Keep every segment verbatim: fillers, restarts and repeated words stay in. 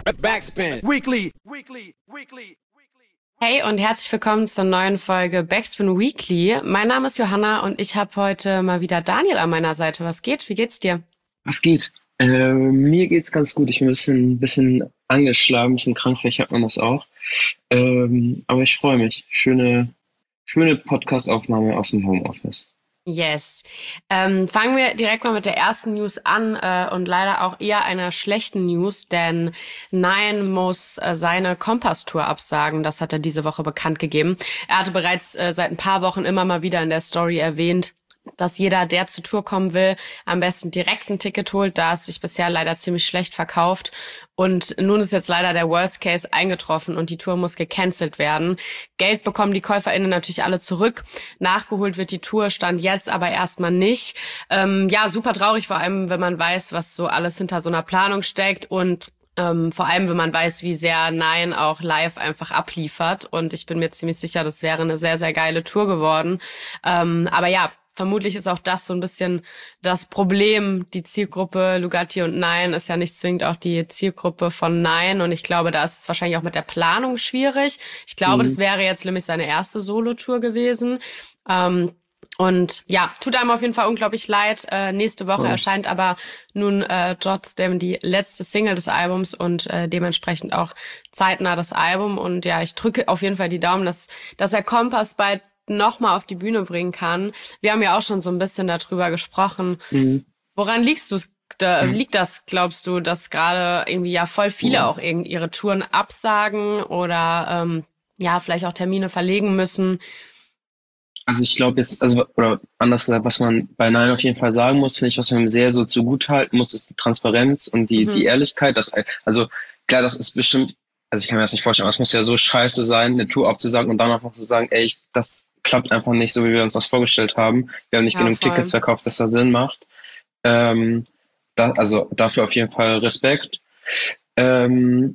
Backspin. Weekly. Weekly. Weekly. Hey und herzlich willkommen zur neuen Folge Backspin Weekly. Mein Name ist Johanna und ich habe heute mal wieder Daniel an meiner Seite. Was geht? Wie geht's dir? Was geht? Äh, mir geht's ganz gut. Ich bin ein bisschen, bisschen angeschlagen, ein bisschen krank, vielleicht hat man das auch. Ähm, aber ich freue mich. Schöne, schöne Podcast-Aufnahme aus dem Homeoffice. Yes. Ähm, fangen wir direkt mal mit der ersten News an äh, und leider auch eher einer schlechten News, denn Nine muss äh, seine Kompass-Tour absagen. Das hat er diese Woche bekannt gegeben. Er hatte bereits äh, seit ein paar Wochen immer mal wieder in der Story erwähnt, dass jeder, der zur Tour kommen will, am besten direkt ein Ticket holt, da es sich bisher leider ziemlich schlecht verkauft. Und nun ist jetzt leider der Worst Case eingetroffen und die Tour muss gecancelt werden. Geld bekommen die KäuferInnen natürlich alle zurück. Nachgeholt wird die Tour, stand jetzt aber erstmal nicht. Ähm, ja, super traurig, vor allem, wenn man weiß, was so alles hinter so einer Planung steckt und Ähm, vor allem, wenn man weiß, wie sehr Nine auch live einfach abliefert. Und ich bin mir ziemlich sicher, das wäre eine sehr, sehr geile Tour geworden. Ähm, aber ja, vermutlich ist auch das so ein bisschen das Problem. Die Zielgruppe Lugatti und Nine ist ja nicht zwingend auch die Zielgruppe von Nine. Und ich glaube, da ist es wahrscheinlich auch mit der Planung schwierig. Ich glaube, Mhm. das wäre jetzt nämlich seine erste Solo-Tour gewesen. Ähm, Und ja, tut einem auf jeden Fall unglaublich leid. Äh, nächste Woche Ja. erscheint aber nun äh, trotzdem die letzte Single des Albums und äh, dementsprechend auch zeitnah das Album. Und ja, ich drücke auf jeden Fall die Daumen, dass, dass er Kompass bald nochmal auf die Bühne bringen kann. Wir haben ja auch schon so ein bisschen darüber gesprochen. Mhm. Woran liegst du, da, Mhm. liegt das, glaubst du, dass gerade irgendwie ja voll viele Ja. auch irgendwie ihre Touren absagen oder ähm, ja, vielleicht auch Termine verlegen müssen? Also ich glaube jetzt, also oder anders gesagt, was man bei Nine auf jeden Fall sagen muss, finde ich, was man ihm sehr so zugutehalten muss, ist die Transparenz und die, Mhm. die Ehrlichkeit. Dass, also klar, das ist bestimmt, also ich kann mir das nicht vorstellen, aber es muss ja so scheiße sein, eine Tour abzusagen und dann einfach zu sagen, ey, das klappt einfach nicht so, wie wir uns das vorgestellt haben. Wir haben nicht Ja, genug voll. Tickets verkauft, dass das Sinn macht. Ähm, da, also dafür auf jeden Fall Respekt. Ähm,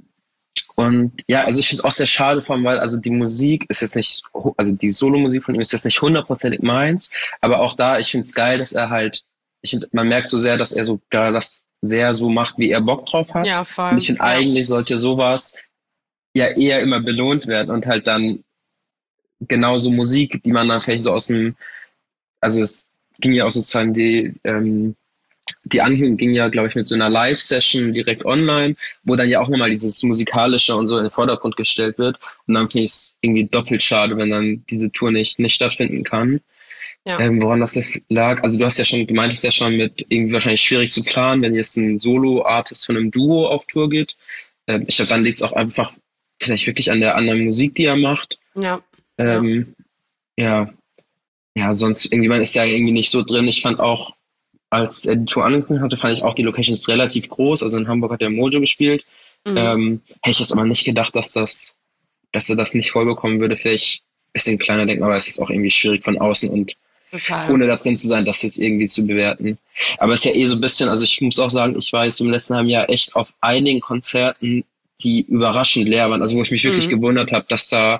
und ja, also ich finde es auch sehr schade vor allem, weil also die Musik ist jetzt nicht, hu- also die Solo-Musik von ihm ist jetzt nicht hundertprozentig meins, aber auch da, ich finde es geil, dass er halt, ich find, man merkt so sehr, dass er sogar das sehr so macht, wie er Bock drauf hat. Ja, Und voll. ich finde Ja. eigentlich sollte sowas ja eher immer belohnt werden und halt dann genauso Musik, die man dann vielleicht so aus dem, also es ging ja auch sozusagen die, ähm, die Ankündigung ging ja, glaube ich, mit so einer Live-Session direkt online, wo dann ja auch nochmal dieses Musikalische und so in den Vordergrund gestellt wird. Und dann finde ich es irgendwie doppelt schade, wenn dann diese Tour nicht, nicht stattfinden kann. Ja. Ähm, woran das jetzt lag, also du hast ja schon, du meintest ja schon mit irgendwie wahrscheinlich schwierig zu planen, wenn jetzt ein Solo-Artist von einem Duo auf Tour geht. Ähm, ich glaube, dann liegt es auch einfach vielleicht wirklich an der anderen Musik, die er macht. Ja. Ähm, ja. Ja, sonst irgendjemand ist ja irgendwie nicht so drin. Ich fand auch, als er die Tour angekündigt hatte, fand ich auch die Locations relativ groß. Also in Hamburg hat er Mojo gespielt. Mhm. Ähm, hätte ich jetzt aber nicht gedacht, dass das, dass er das nicht vollbekommen würde. Vielleicht ein bisschen kleiner denken, aber es ist auch irgendwie schwierig von außen und Total. ohne da drin zu sein, das jetzt irgendwie zu bewerten. Aber es ist ja eh so ein bisschen, also ich muss auch sagen, ich war jetzt im letzten halben Jahr echt auf einigen Konzerten, die überraschend leer waren. Also wo ich mich wirklich Mhm. gewundert habe, dass da,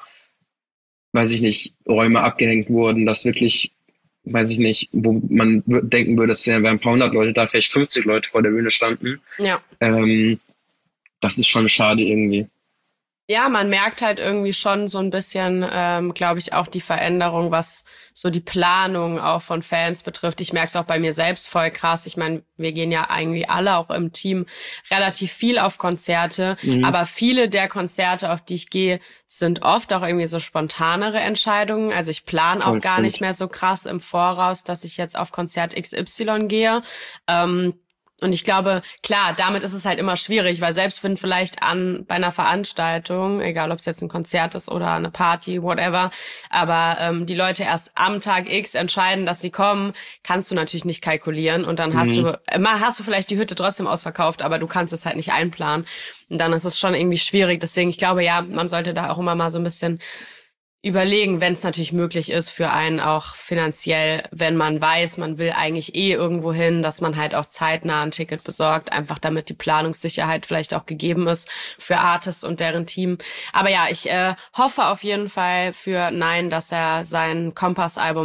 weiß ich nicht, Räume abgehängt wurden, dass wirklich, weiß ich nicht, wo man w- denken würde, es wären ein paar hundert Leute da, vielleicht fünfzig Leute vor der Bühne standen. Ja. Ähm, das ist schon schade irgendwie. Ja, man merkt halt irgendwie schon so ein bisschen, ähm, glaube ich, auch die Veränderung, was so die Planung auch von Fans betrifft. Ich merke es auch bei mir selbst voll krass. Ich meine, wir gehen ja irgendwie alle auch im Team relativ viel auf Konzerte, Mhm. aber viele der Konzerte, auf die ich gehe, sind oft auch irgendwie so spontanere Entscheidungen. Also ich plane auch Voll gar stimmt. nicht mehr so krass im Voraus, dass ich jetzt auf Konzert X Y gehe. Ähm, Und ich glaube, klar, damit ist es halt immer schwierig, weil selbst wenn vielleicht an bei einer Veranstaltung, egal ob es jetzt ein Konzert ist oder eine Party, whatever, aber ähm, die Leute erst am Tag X entscheiden, dass sie kommen, kannst du natürlich nicht kalkulieren und dann hast Mhm. du, immer hast du vielleicht die Hütte trotzdem ausverkauft, aber du kannst es halt nicht einplanen und dann ist es schon irgendwie schwierig. Deswegen, ich glaube, ja, man sollte da auch immer mal so ein bisschen überlegen, wenn es natürlich möglich ist für einen auch finanziell, wenn man weiß, man will eigentlich eh irgendwo hin, dass man halt auch zeitnah ein Ticket besorgt, einfach damit die Planungssicherheit vielleicht auch gegeben ist für Artists und deren Team. Aber ja, ich äh, hoffe auf jeden Fall für Nine, dass er sein Kompass-Album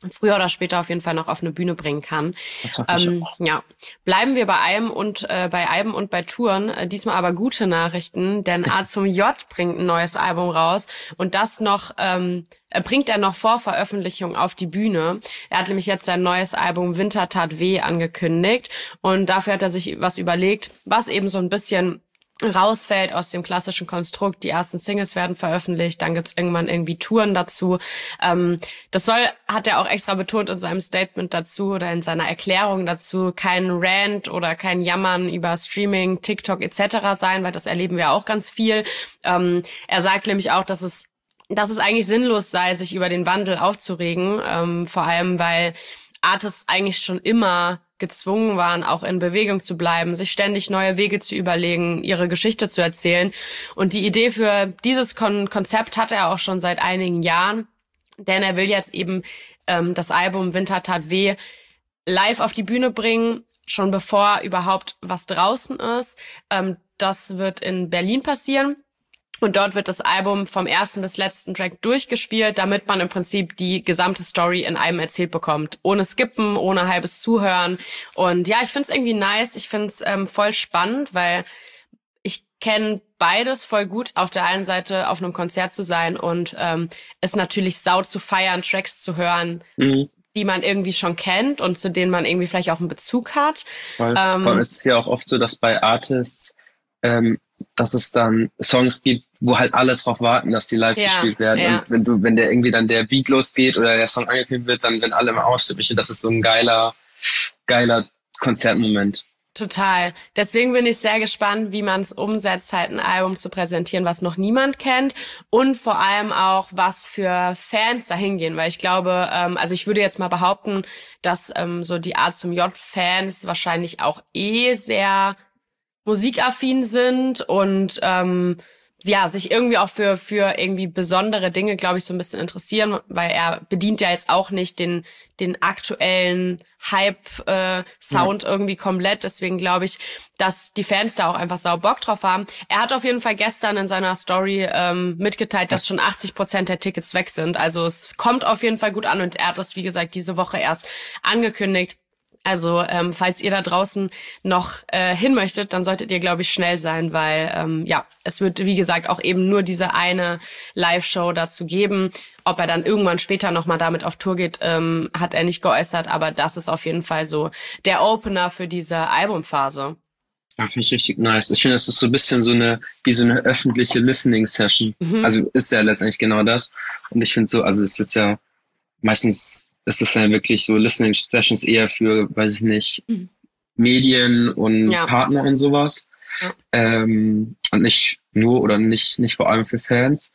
früher oder später auf jeden Fall noch auf eine Bühne bringen kann. Das hoffe ich Ähm, auch. ja, bleiben wir bei Alben und äh, bei Alben und bei Touren. Äh, diesmal aber gute Nachrichten, denn A zum J bringt ein neues Album raus und das noch ähm, äh, bringt er noch vor Veröffentlichung auf die Bühne. Er hat nämlich jetzt sein neues Album Winter tat weh angekündigt und dafür hat er sich was überlegt, was eben so ein bisschen rausfällt aus dem klassischen Konstrukt. Die ersten Singles werden veröffentlicht, dann gibt's irgendwann irgendwie Touren dazu. Ähm, das soll, hat er auch extra betont in seinem Statement dazu oder in seiner Erklärung dazu, kein Rant oder kein Jammern über Streaming, TikTok et cetera sein, weil das erleben wir auch ganz viel. Ähm, er sagt nämlich auch, dass es dass es eigentlich sinnlos sei, sich über den Wandel aufzuregen, ähm, vor allem weil Artists eigentlich schon immer gezwungen waren, auch in Bewegung zu bleiben, sich ständig neue Wege zu überlegen, ihre Geschichte zu erzählen. Und die Idee für dieses Kon- Konzept hat er auch schon seit einigen Jahren, denn er will jetzt eben ähm, das Album Winter tat weh live auf die Bühne bringen, schon bevor überhaupt was draußen ist. Ähm, das wird in Berlin passieren. Und dort wird das Album vom ersten bis letzten Track durchgespielt, damit man im Prinzip die gesamte Story in einem erzählt bekommt. Ohne Skippen, ohne halbes Zuhören. Und ja, ich find's irgendwie nice. Ich find's ähm, voll spannend, weil ich kenne beides voll gut. Auf der einen Seite auf einem Konzert zu sein und ähm, es natürlich sau zu feiern, Tracks zu hören, Mhm. die man irgendwie schon kennt und zu denen man irgendwie vielleicht auch einen Bezug hat. Voll. Ähm, Vor allem ist es ja auch oft so, dass bei Artists, ähm, dass es dann Songs gibt, wo halt alle drauf warten, dass die live Ja, gespielt werden. ja. Und wenn du, wenn der irgendwie dann der Beat losgeht oder der Song angekündigt wird, dann wenn alle im Ausstimme, das ist so ein geiler, geiler Konzertmoment. Total. Deswegen bin ich sehr gespannt, wie man es umsetzt, halt ein Album zu präsentieren, was noch niemand kennt und vor allem auch, was für Fans dahin gehen, weil ich glaube, ähm, also ich würde jetzt mal behaupten, dass ähm, so die A zum J-Fans wahrscheinlich auch eh sehr musikaffin sind und ähm, ja, sich irgendwie auch für für irgendwie besondere Dinge, glaube ich, so ein bisschen interessieren, weil er bedient ja jetzt auch nicht den den aktuellen Hype-Sound äh, irgendwie komplett. Deswegen glaube ich, dass die Fans da auch einfach sau Bock drauf haben. Er hat auf jeden Fall gestern in seiner Story ähm, mitgeteilt, dass schon achtzig Prozent der Tickets weg sind. Also es kommt auf jeden Fall gut an und er hat das, wie gesagt, diese Woche erst angekündigt. Also ähm, falls ihr da draußen noch äh, hin möchtet, dann solltet ihr, glaube ich, schnell sein, weil ähm, ja, es wird, wie gesagt, auch eben nur diese eine Live-Show dazu geben. Ob er dann irgendwann später nochmal damit auf Tour geht, ähm, hat er nicht geäußert, aber das ist auf jeden Fall so der Opener für diese Albumphase. Ja, finde ich richtig nice. Ich finde, das ist so ein bisschen so eine, wie so eine öffentliche Listening-Session. Mhm. Also ist ja letztendlich genau das. Und ich finde so, also es ist ja meistens ist es ja wirklich so Listening Sessions eher für, weiß ich nicht, Mhm. Medien und Ja. Partner und sowas. Ja. Ähm, und nicht nur oder nicht, nicht vor allem für Fans.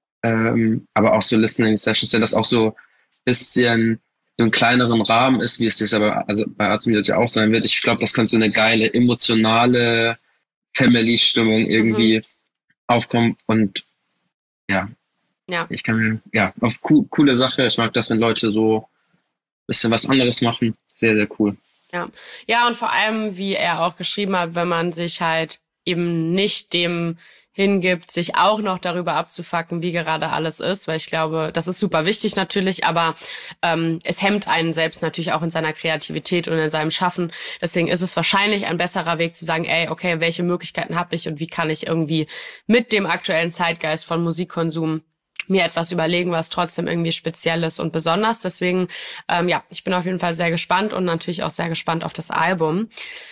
Ähm, aber auch so Listening Sessions, wenn das auch so ein bisschen so einen kleineren Rahmen ist, wie es jetzt aber also bei Azumir ja auch sein wird. Ich glaube, das könnte so eine geile, emotionale Family-Stimmung irgendwie Mhm. aufkommen. Und ja, Ja. ich kann mir, ja, auf co coole Sache. Ich mag das, wenn Leute so ein bisschen was anderes machen. Sehr, sehr cool. Ja. Ja, und vor allem, wie er auch geschrieben hat, wenn man sich halt eben nicht dem hingibt, sich auch noch darüber abzufacken, wie gerade alles ist, weil ich glaube, das ist super wichtig natürlich, aber ähm, es hemmt einen selbst natürlich auch in seiner Kreativität und in seinem Schaffen. Deswegen ist es wahrscheinlich ein besserer Weg zu sagen, ey, okay, welche Möglichkeiten habe ich und wie kann ich irgendwie mit dem aktuellen Zeitgeist von Musikkonsum mir etwas überlegen, was trotzdem irgendwie speziell ist und besonders. Deswegen, ähm, ja, ich bin auf jeden Fall sehr gespannt und natürlich auch sehr gespannt auf das Album.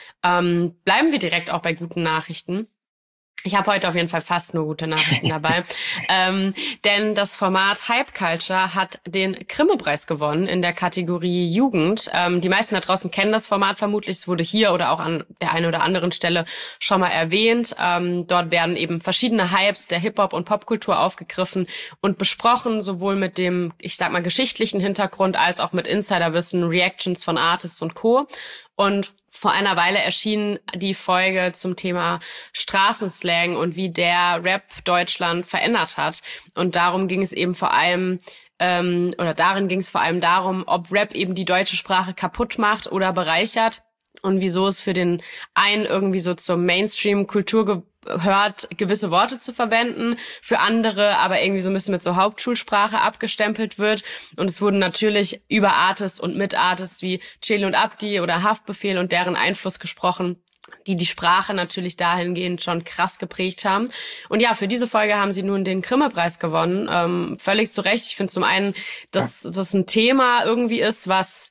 Ähm, bleiben wir direkt auch bei guten Nachrichten. Ich habe heute auf jeden Fall fast nur gute Nachrichten dabei. ähm, denn das Format Hype Culture hat den Grimme-Preis gewonnen in der Kategorie Jugend. Ähm, die meisten da draußen kennen das Format vermutlich. Es wurde hier oder auch an der einen oder anderen Stelle schon mal erwähnt. Ähm, dort werden eben verschiedene Hypes der Hip-Hop- und Popkultur aufgegriffen und besprochen, sowohl mit dem, ich sag mal, geschichtlichen Hintergrund als auch mit Insiderwissen, Reactions von Artists und Co. Und vor einer Weile erschien die Folge zum Thema Straßenslang und wie der Rap Deutschland verändert hat. Und darum ging es eben vor allem, ähm, oder darin ging es vor allem darum, ob Rap eben die deutsche Sprache kaputt macht oder bereichert. und wieso es für den einen irgendwie so zur Mainstream-Kultur gehört, gewisse Worte zu verwenden, für andere aber irgendwie so ein bisschen mit so Hauptschulsprache abgestempelt wird. Und es wurden natürlich über Artists und mit Artists wie Celi und Abdi oder Haftbefehl und deren Einfluss gesprochen, die die Sprache natürlich dahingehend schon krass geprägt haben. Und ja, für diese Folge haben sie nun den Grimme-Preis gewonnen. Ähm, völlig zu Recht. Ich finde zum einen, dass das ein Thema irgendwie ist, was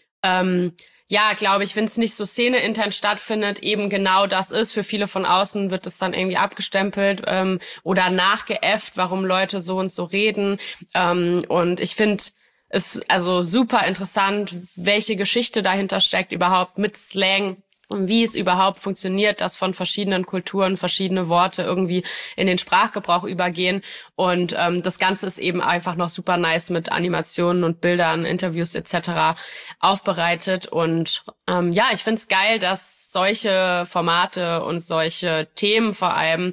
ähm, ja, glaube ich, wenn es nicht so szeneintern stattfindet, eben genau das ist. Für viele von außen wird es dann irgendwie abgestempelt ähm, oder nachgeäfft, warum Leute so und so reden. Ähm, und ich finde es also super interessant, welche Geschichte dahinter steckt überhaupt mit Slang. Und wie es überhaupt funktioniert, dass von verschiedenen Kulturen verschiedene Worte irgendwie in den Sprachgebrauch übergehen. Und ähm, das Ganze ist eben einfach noch super nice mit Animationen und Bildern, Interviews et cetera aufbereitet. Und ähm, ja, ich find's geil, dass solche Formate und solche Themen vor allem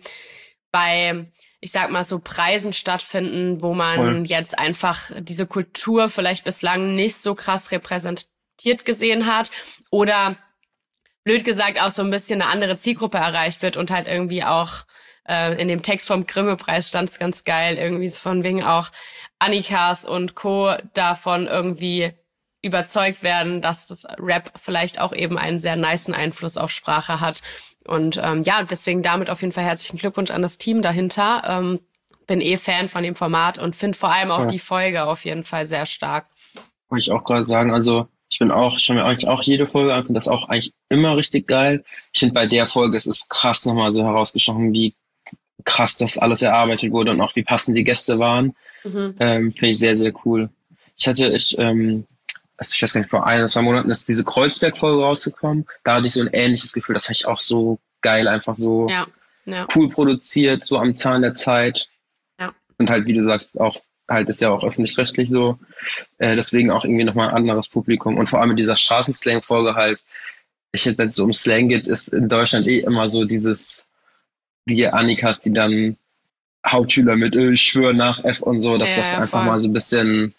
bei, ich sag mal so, Preisen stattfinden, wo man Voll. jetzt einfach diese Kultur vielleicht bislang nicht so krass repräsentiert gesehen hat oder blöd gesagt auch so ein bisschen eine andere Zielgruppe erreicht wird und halt irgendwie auch äh, in dem Text vom Grimme-Preis stand es ganz geil, irgendwie so von wegen auch Annikas und Co. davon irgendwie überzeugt werden, dass das Rap vielleicht auch eben einen sehr nicen Einfluss auf Sprache hat. Und ähm, ja, deswegen damit auf jeden Fall herzlichen Glückwunsch an das Team dahinter. Ähm, bin eh Fan von dem Format und finde vor allem auch Ja. die Folge auf jeden Fall sehr stark. Wollte ich auch gerade sagen, also ich bin auch, schon mir eigentlich auch jede Folge an, finde das auch eigentlich immer richtig geil. Ich finde bei der Folge, es ist krass nochmal so herausgestochen, wie krass das alles erarbeitet wurde und auch wie passend die Gäste waren. Mhm. Ähm, finde ich sehr, sehr cool. Ich hatte, ich, ähm, also ich weiß gar nicht, vor ein, zwei Monaten ist diese Kreuzberg-Folge rausgekommen. Da hatte ich so ein ähnliches Gefühl, das fand ich auch so geil, einfach so Ja, ja, cool produziert, so am Zahn der Zeit. ja. Und halt, wie du sagst, auch halt ist ja auch öffentlich-rechtlich so. Äh, deswegen auch irgendwie nochmal ein anderes Publikum. Und vor allem in dieser Straßenslang-Folge halt, ich finde, wenn es so um Slang geht, ist in Deutschland eh immer so dieses, wie Annikas, die dann Hauptschüler mit Öl, ich schwöre nach F und so, dass Ja, das ja, einfach voll. mal so ein bisschen,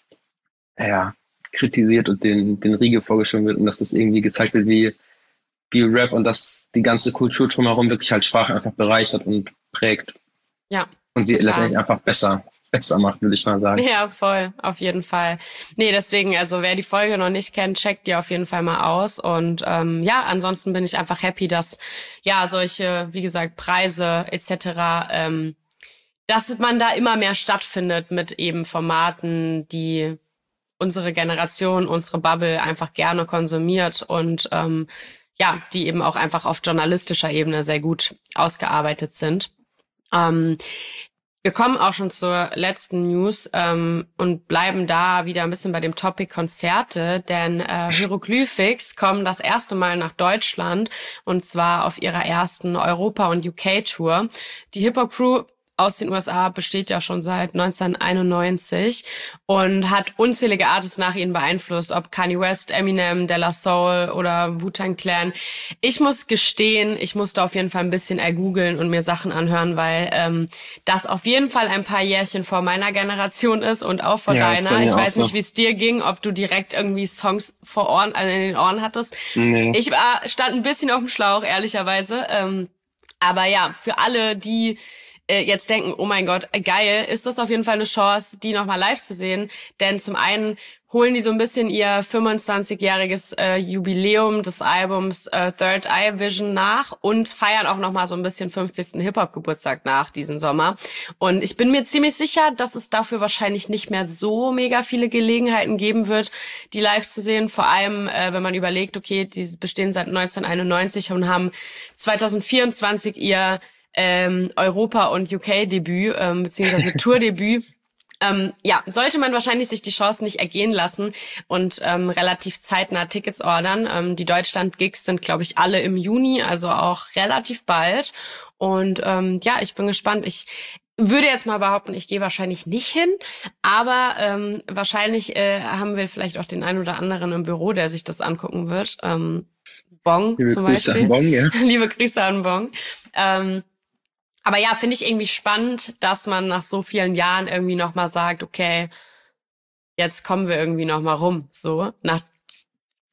ja, kritisiert und den, den Riegel vorgeschoben wird und dass das irgendwie gezeigt wird, wie, wie Rap und dass die ganze Kultur drumherum wirklich halt Sprache einfach bereichert und prägt Ja, und sie total. letztendlich einfach besser, besser macht, würde ich mal sagen. Ja, voll, auf jeden Fall. Nee, deswegen, also wer die Folge noch nicht kennt, checkt die auf jeden Fall mal aus. Und ähm, ja, ansonsten bin ich einfach happy, dass ja solche, wie gesagt, Preise et cetera, ähm, dass man da immer mehr stattfindet mit eben Formaten, die unsere Generation, unsere Bubble einfach gerne konsumiert und ähm, ja, die eben auch einfach auf journalistischer Ebene sehr gut ausgearbeitet sind. Ähm, Wir kommen auch schon zur letzten News ähm, und bleiben da wieder ein bisschen bei dem Topic Konzerte, denn äh, Hieroglyphics kommen das erste Mal nach Deutschland und zwar auf ihrer ersten Europa- und U K-Tour. Die Hip-Hop-Crew aus den U S A besteht ja schon seit neunzehnhunderteinundneunzig und hat unzählige Artists nach ihnen beeinflusst, ob Kanye West, Eminem, De La Soul oder Wu-Tang Clan. Ich muss gestehen, ich musste auf jeden Fall ein bisschen ergoogeln und mir Sachen anhören, weil ähm, das auf jeden Fall ein paar Jährchen vor meiner Generation ist und auch vor Ja, ist bei deiner. mir Ich auch weiß so. nicht, wie es dir ging, ob du direkt irgendwie Songs vor Ohren, also in den Ohren hattest. Nee. Ich war, stand ein bisschen auf dem Schlauch, ehrlicherweise. Ähm, aber ja, für alle, die äh, jetzt denken, oh mein Gott, geil, ist das auf jeden Fall eine Chance, die nochmal live zu sehen. Denn zum einen holen die so ein bisschen ihr fünfundzwanzigjähriges äh, Jubiläum des Albums äh, Third Eye Vision nach und feiern auch nochmal so ein bisschen fünfzigsten Hip-Hop-Geburtstag nach diesen Sommer. Und ich bin mir ziemlich sicher, dass es dafür wahrscheinlich nicht mehr so mega viele Gelegenheiten geben wird, die live zu sehen. Vor allem, äh, wenn man überlegt, okay, die bestehen seit neunzehnhunderteinundneunzig und haben zweitausendvierundzwanzig ihr ähm, Europa- und U K-Debüt, ähm, beziehungsweise Tour-Debüt. Ähm, ja, sollte man wahrscheinlich sich die Chance nicht ergehen lassen und ähm, relativ zeitnah Tickets ordern. Ähm, die Deutschland-Gigs sind, glaube ich, alle im Juni, also auch relativ bald. Und ähm, ja, ich bin gespannt. Ich würde jetzt mal behaupten, ich gehe wahrscheinlich nicht hin, aber ähm, wahrscheinlich äh, haben wir vielleicht auch den einen oder anderen im Büro, der sich das angucken wird. Ähm, Bong Liebe zum Grüße Beispiel. an Bong, ja. Liebe Grüße an Bong. Ähm, Aber ja, finde ich irgendwie spannend, dass man nach so vielen Jahren irgendwie nochmal sagt, okay, jetzt kommen wir irgendwie nochmal rum, so, nach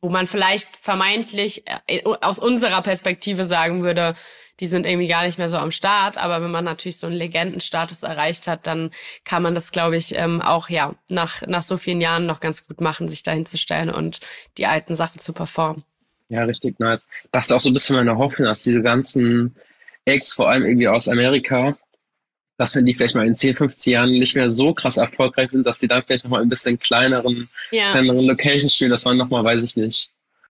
wo man vielleicht vermeintlich äh, aus unserer Perspektive sagen würde, die sind irgendwie gar nicht mehr so am Start. Aber wenn man natürlich so einen Legendenstatus erreicht hat, dann kann man das, glaube ich, ähm, auch ja nach nach so vielen Jahren noch ganz gut machen, sich dahin zu stellen und die alten Sachen zu performen. Ja, richtig nice. Das ist auch so ein bisschen meine Hoffnung, dass diese ganzen Acts, vor allem irgendwie aus Amerika, dass wenn die vielleicht mal in zehn, fünfzehn Jahren nicht mehr so krass erfolgreich sind, dass die dann vielleicht nochmal ein bisschen kleineren, Ja, kleineren Locations spielen, dass man nochmal, weiß ich nicht,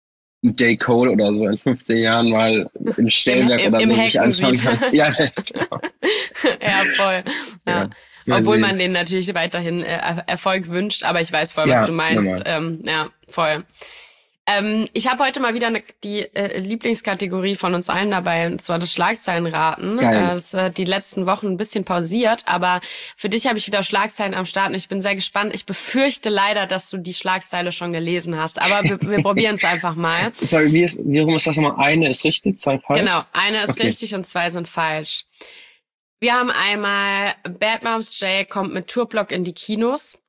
J. Cole oder so in fünfzehn Jahren mal im Stellwerk im, oder im so sich Hacken anschauen sieht. kann. Ja, genau. Ja, voll. Ja. Ja. Mal Obwohl sehen. man denen natürlich weiterhin äh, Er- Erfolg wünscht, aber ich weiß voll, was Ja, du meinst. normal. Ähm, ja, voll. Ähm, ich habe heute mal wieder eine, die äh, Lieblingskategorie von uns allen dabei, und zwar das Schlagzeilenraten. Äh, Geil. das hat die letzten Wochen ein bisschen pausiert, aber für dich habe ich wieder Schlagzeilen am Start und ich bin sehr gespannt. Ich befürchte leider, dass du die Schlagzeile schon gelesen hast, aber wir, wir probieren es einfach mal. Sorry, wie, ist, wie rum ist das nochmal? Eine ist richtig, zwei falsch? Genau, eine ist Okay. richtig und zwei sind falsch. Wir haben einmal Bad Moms J kommt mit Tourblock in die Kinos.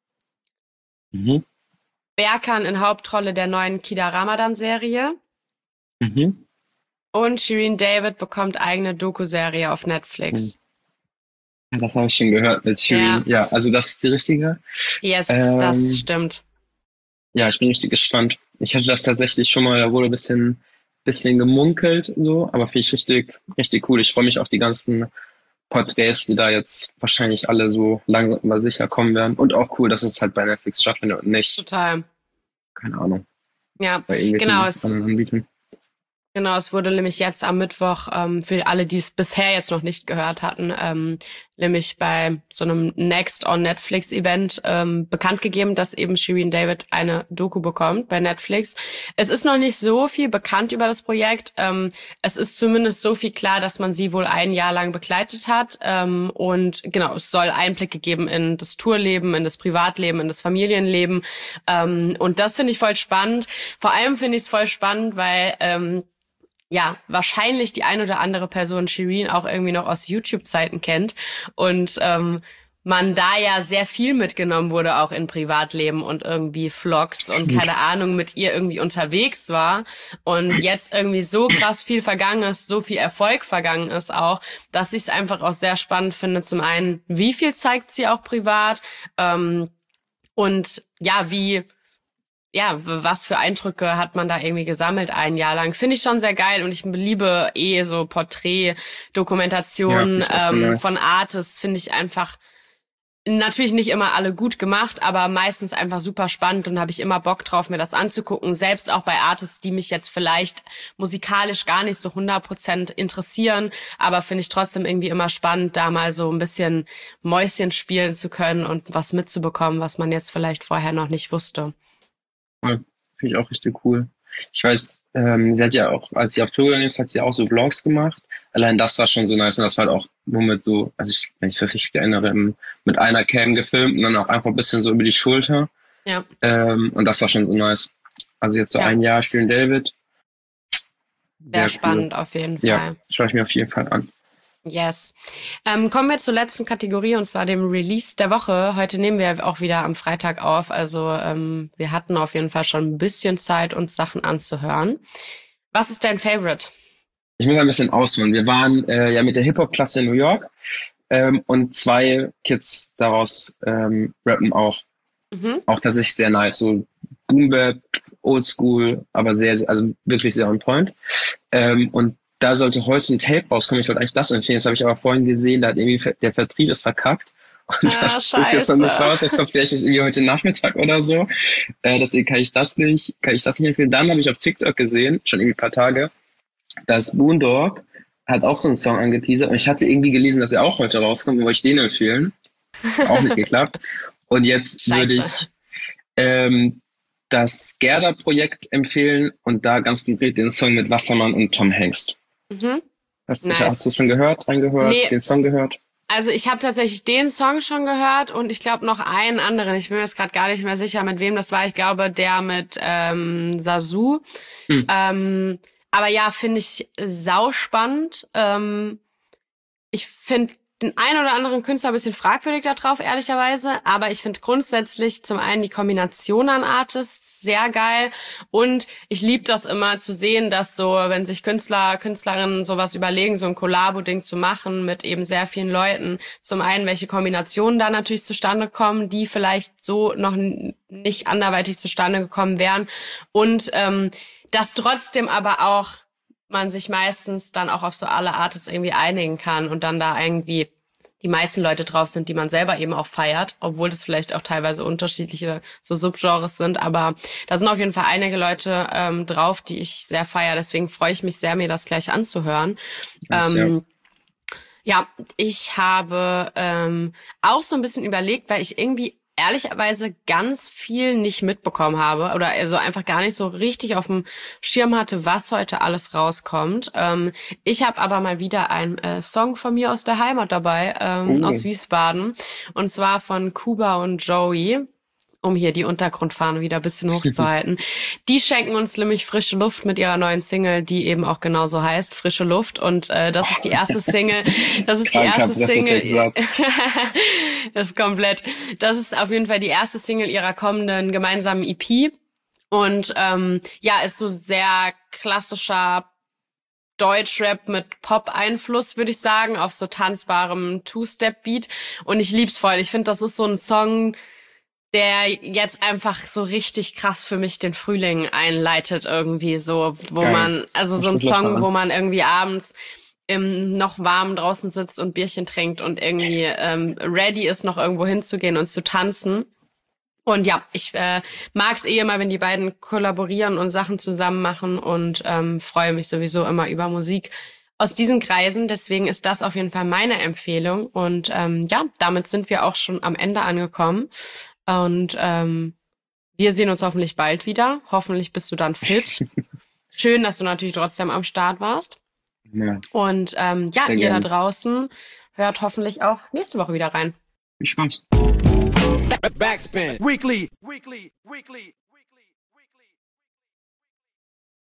Mhm. Berkan in Hauptrolle der neuen Kida Ramadan-Serie. Mhm. Und Shirin David bekommt eigene Doku-Serie auf Netflix. Ja, das habe ich schon gehört mit Shirin. Ja. ja, also das ist die richtige. Yes, Ähm, das stimmt. Ja, ich bin richtig gespannt. Ich hatte das tatsächlich schon mal, da wurde ein bisschen, bisschen gemunkelt, so, aber finde ich richtig, richtig cool. Ich freue mich auf die ganzen Porträts, die da jetzt wahrscheinlich alle so langsam aber sicher kommen werden. Und auch cool, dass es halt bei Netflix stattfindet und nicht, Total. keine Ahnung, Ja, bei irgendwelchen genau. Es, anderen Anbietern. genau, es wurde nämlich jetzt am Mittwoch, ähm, für alle, die es bisher jetzt noch nicht gehört hatten, ähm, nämlich bei so einem Next on Netflix Event ähm, bekannt gegeben, dass eben Shirin David eine Doku bekommt bei Netflix. Es ist noch nicht so viel bekannt über das Projekt. Ähm, es ist zumindest so viel klar, dass man sie wohl ein Jahr lang begleitet hat. Ähm, und genau, es soll Einblicke geben in das Tourleben, in das Privatleben, in das Familienleben. Ähm, und das finde ich voll spannend. Vor allem finde ich es voll spannend, weil ähm, ja, wahrscheinlich die ein oder andere Person Shirin auch irgendwie noch aus YouTube-Zeiten kennt und ähm, man da ja sehr viel mitgenommen wurde, auch in Privatleben und irgendwie Vlogs und keine Ahnung, mit ihr irgendwie unterwegs war und jetzt irgendwie so krass viel vergangen ist, so viel Erfolg vergangen ist auch, dass ich es einfach auch sehr spannend finde. Zum einen, wie viel zeigt sie auch privat ähm, und ja, wie ja, was für Eindrücke hat man da irgendwie gesammelt ein Jahr lang? Finde ich schon sehr geil und ich liebe eh so Porträt-Dokumentationen Ja, ähm, nice. von Artists, finde ich einfach natürlich nicht immer alle gut gemacht, aber meistens einfach super spannend und habe ich immer Bock drauf, mir das anzugucken. Selbst auch bei Artists, die mich jetzt vielleicht musikalisch gar nicht so hundert Prozent interessieren, aber finde ich trotzdem irgendwie immer spannend, da mal so ein bisschen Mäuschen spielen zu können und was mitzubekommen, was man jetzt vielleicht vorher noch nicht wusste. Ja, finde ich auch richtig cool. Ich weiß, ähm, sie hat ja auch, als sie auf Tour gegangen ist, hat sie auch so Vlogs gemacht. Allein das war schon so nice und das war halt auch nur mit so, also ich, wenn ich das richtig erinnere, im, mit einer Cam gefilmt und dann auch einfach ein bisschen so über die Schulter. Ja. Ähm, und das war schon so nice. Also jetzt so Ja. ein Jahr Shirin David. Sehr cool. spannend auf jeden Ja, Fall. schaue ich mir auf jeden Fall an. Yes. Ähm, kommen wir zur letzten Kategorie und zwar dem Release der Woche. Heute nehmen wir auch wieder am Freitag auf. Also ähm, wir hatten auf jeden Fall schon ein bisschen Zeit, uns Sachen anzuhören. Was ist dein Favorite? Ich muss ein bisschen ausholen. Wir waren äh, ja mit der Hip-Hop-Klasse in New York ähm, und zwei Kids daraus ähm, rappen auch. Mhm. Auch das ist sehr nice. So Boom-Bap, Oldschool, aber sehr, sehr, also wirklich sehr on point. Ähm, und da sollte heute ein Tape rauskommen. Ich wollte eigentlich das empfehlen. Jetzt habe ich aber vorhin gesehen, da hat irgendwie der Vertrieb ist verkackt. Und Ah, das ist jetzt noch nicht scheiße. raus. Das kommt vielleicht jetzt irgendwie heute Nachmittag oder so. Äh, deswegen kann ich das nicht, kann ich das nicht empfehlen. Dann habe ich auf TikTok gesehen, schon irgendwie ein paar Tage, dass Boondog hat auch so einen Song angeteasert. Und ich hatte irgendwie gelesen, dass er auch heute rauskommt. Und wollte ich den empfehlen. Auch nicht geklappt. Und jetzt Scheiße. würde ich ähm, das Gerda-Projekt empfehlen und da ganz konkret den Song mit Wassermann und Tom Hanks. Mhm. Hast, Nice. hast du schon gehört, reingehört, Nee. den Song gehört? Also ich habe tatsächlich den Song schon gehört und ich glaube noch einen anderen. Ich bin mir jetzt gerade gar nicht mehr sicher, mit wem das war. Ich glaube, der mit ähm, Sasu. Hm. Ähm, aber ja, finde ich sauspannend. Ähm, ich finde den einen oder anderen Künstler ein bisschen fragwürdig da drauf, ehrlicherweise. Aber ich finde grundsätzlich zum einen die Kombination an Artists sehr geil. Und ich liebe das immer zu sehen, dass so, wenn sich Künstler, Künstlerinnen sowas überlegen, so ein Kollabo-Ding zu machen mit eben sehr vielen Leuten. Zum einen, welche Kombinationen da natürlich zustande kommen, die vielleicht so noch n- nicht anderweitig zustande gekommen wären. Und ähm, dass trotzdem aber auch man sich meistens dann auch auf so alle Artists irgendwie einigen kann und dann da irgendwie die meisten Leute drauf sind, die man selber eben auch feiert, obwohl das vielleicht auch teilweise unterschiedliche so Subgenres sind, aber da sind auf jeden Fall einige Leute ähm, drauf, die ich sehr feiere, deswegen freue ich mich sehr, mir das gleich anzuhören. Ähm, ja, ich habe ähm, auch so ein bisschen überlegt, weil ich irgendwie ehrlicherweise ganz viel nicht mitbekommen habe oder also einfach gar nicht so richtig auf dem Schirm hatte, was heute alles rauskommt. Ähm, ich habe aber mal wieder einen äh, Song von mir aus der Heimat dabei, ähm, Oh. aus Wiesbaden, und zwar von Kuba und Joey, um hier die Untergrundfahne wieder ein bisschen hochzuhalten. Die schenken uns nämlich frische Luft mit ihrer neuen Single, die eben auch genauso heißt, Frische Luft. Und äh, das ist die erste Single. Das ist die Kranker erste Single. Pressetextsatz. Das ist komplett. Das ist auf jeden Fall die erste Single ihrer kommenden gemeinsamen E P. Und ähm, ja, ist so sehr klassischer Deutschrap mit Pop-Einfluss, würde ich sagen, auf so tanzbarem Two-Step-Beat. Und ich lieb's voll. Ich finde, das ist so ein Song, der jetzt einfach so richtig krass für mich den Frühling einleitet irgendwie so, wo Geil. man, also so ein Ich muss Song, fahren. wo man irgendwie abends im noch warm draußen sitzt und Bierchen trinkt und irgendwie ähm, ready ist, noch irgendwo hinzugehen und zu tanzen. Und ja, ich äh, mag's eh immer, wenn die beiden kollaborieren und Sachen zusammen machen und ähm, freue mich sowieso immer über Musik aus diesen Kreisen. Deswegen ist das auf jeden Fall meine Empfehlung. Und ähm, ja, damit sind wir auch schon am Ende angekommen. Und ähm, wir sehen uns hoffentlich bald wieder. Hoffentlich bist du dann fit. Schön, dass du natürlich trotzdem am Start warst. Ja, Und ähm, ja, Sehr ihr da gerne. draußen hört hoffentlich auch nächste Woche wieder rein. viel Spaß. Backspin. Weekly, weekly, weekly.